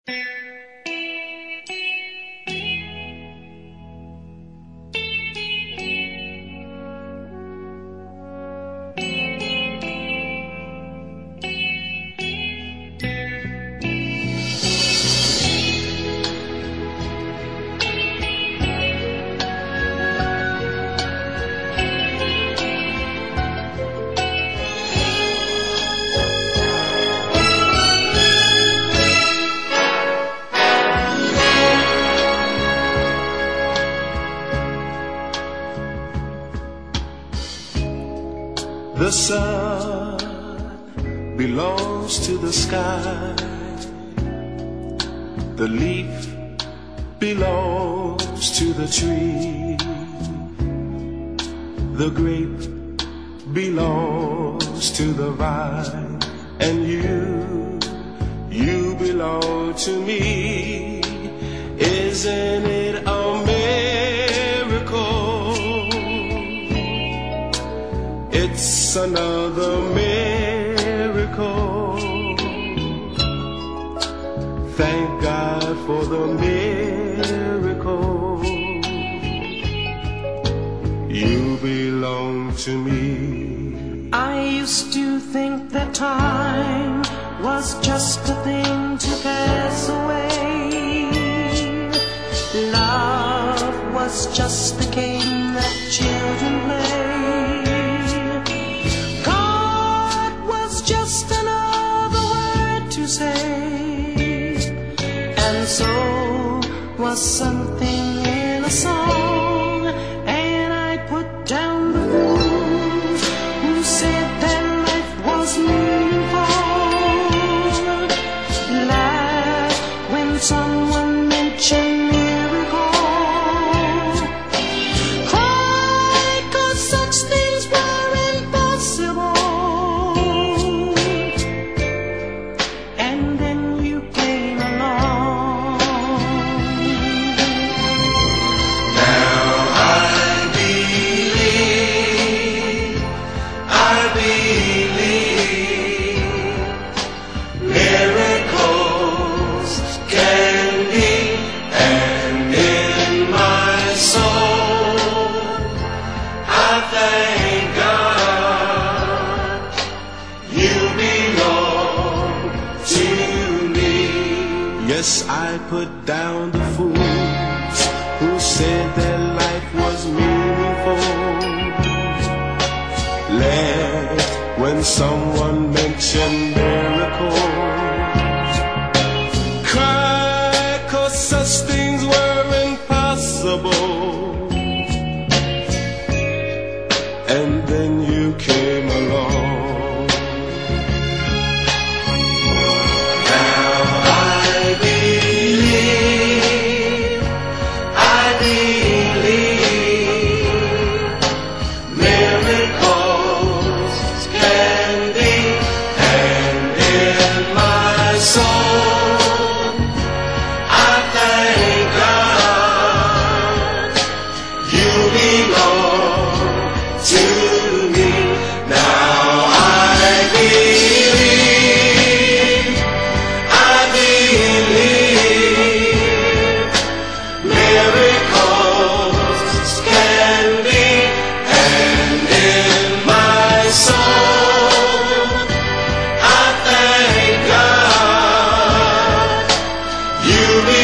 The sun belongs to the sky. The leaf belongs to the tree. The grape belongs to the vine. And you belong to me. Isn't it a miracle? It's another miracle. Thank God for the miracle. You belong to me. I used to think that time was just a thing to pass away. Love was just a game that children play. Just another word to say, and so was something in a song. And I put down the fool who said that life was meaningful. Laugh when someone mentioned miracle. Cry 'cause such things were impossible. Yes, I put down the fools who said that life was meaningful. Laughed when someone mentioned miracles. Cried 'cause such things were impossible. And then you came along. You